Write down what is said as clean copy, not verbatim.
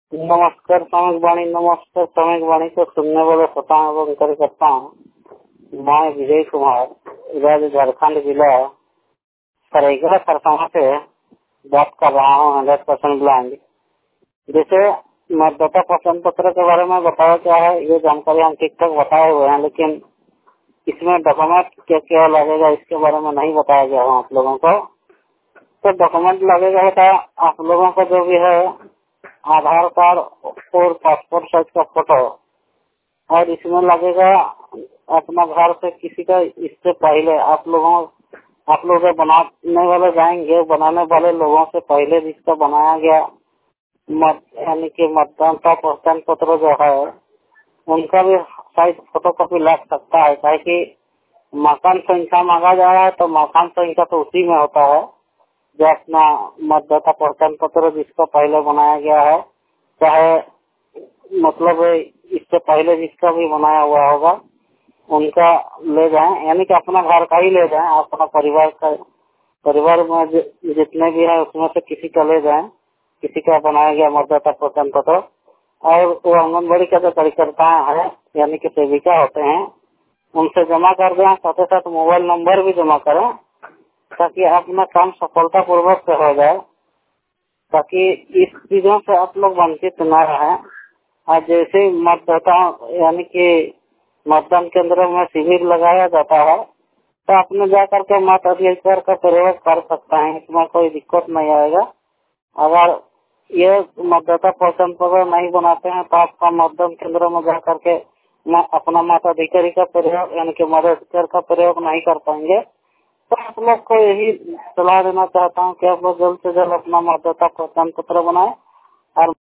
नमस्कार सामयिक वाणी को सुनने वाले श्रोता एवं कार्यकर्ता हूँ। मैं विजय कुमार राज्य झारखंड जिला सरायकेला खरसावां से बात कर रहा हूँ। 100% ब्लाइंड। जैसे मतदाता पहचान पत्र के बारे में बताया क्या है, ये जानकारी हम ठीक ठाक बताए हुए हैं, लेकिन इसमें डॉक्यूमेंट क्या क्या लगेगा इसके बारे में नहीं बताया गया है आप लोगों को। तो डॉक्यूमेंट लगेगा होता आप लोगों को जो भी है आधार कार्ड और पासपोर्ट साइज का फोटो, और इसमें लगेगा अपना घर से किसी का इससे पहले आप लोग बनाने वाले जाएंगे, बनाने वाले लोगों से पहले जिसका बनाया गया यानी कि मतदान का पहचान पत्र जो है उनका भी साइज फोटो कॉपी लग सकता है। ताकि मकान संख्या मांगा जा रहा है तो मकान संख्या तो उसी में होता है जो अपना मतदाता पहचान पत्र जिसका पहले बनाया गया है, चाहे मतलब इससे पहले जिसका भी बनाया हुआ होगा उनका ले जाएं, यानी कि अपना घर का ही ले जाएं। अपना परिवार में जितने भी है उसमें से किसी का ले जाएं, किसी का बनाया गया मतदाता पहचान पत्र। और वो आंगनबाड़ी का जो कार्यकर्ता है यानी कि सेविका होते हैं उनसे जमा कर दें, साथ ही साथ मोबाइल नंबर भी जमा करें ताकि अपना काम सफलता पूर्वक से हो जाए, ताकि इस चीजों से आप लोग वंचित न रहे। और जैसे मतदाता यानी कि मतदान केंद्र में शिविर लगाया जाता है तो आपने जा करके मत अधिकार का प्रयोग कर सकते हैं, इसमें कोई दिक्कत नहीं आएगा। अगर ये मतदाता पहचान पत्र नहीं बनाते हैं तो आपका मतदान केंद्र में जा करके अपना मताधिकारी का प्रयोग यानी कि मताधिकार का प्रयोग नहीं कर पाएंगे। तो आप लोग को यही सलाह देना चाहता हूँ कि आप लोग जल्द से जल्द अपना मतदाता पहचान पत्र बनाए और